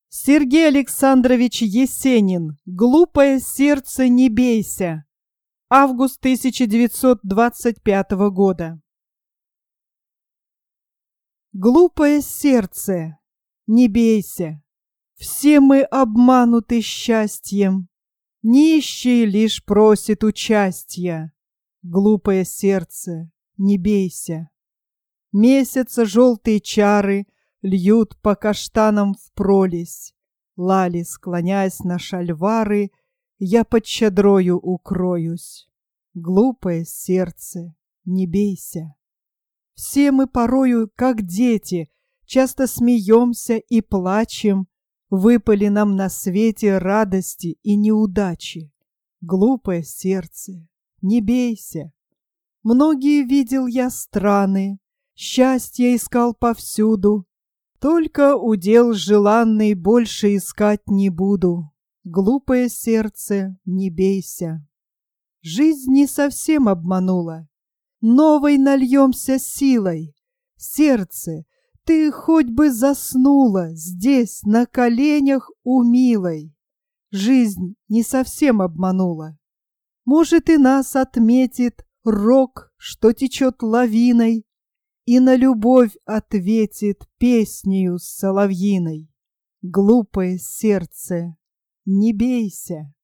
Сергей Александрович Есенин. «Глупое сердце, не бейся». Август 1925 года. Глупое сердце, не бейся. Все мы обмануты счастьем. Нищий лишь просит участья. Глупое сердце, не бейся. Месяца желтые чары льют по каштанам впролесь. Лали, склоняясь на шальвары, я под чадрою укроюсь. Глупое сердце, не бейся. Все мы порою, как дети, часто смеемся и плачем. Выпали нам на свете радости и неудачи. Глупое сердце, не бейся. Многие видел я страны, счастье искал повсюду. Только удел желанный больше искать не буду. Глупое сердце, не бейся. Жизнь не совсем обманула. Новой нальемся силой. Сердце, ты хоть бы заснула здесь, на коленях у милой. Жизнь не совсем обманула. Может, и нас отметит рок, что течет лавиной, и на любовь ответит песнею соловьиной. Глупое сердце, не бейся.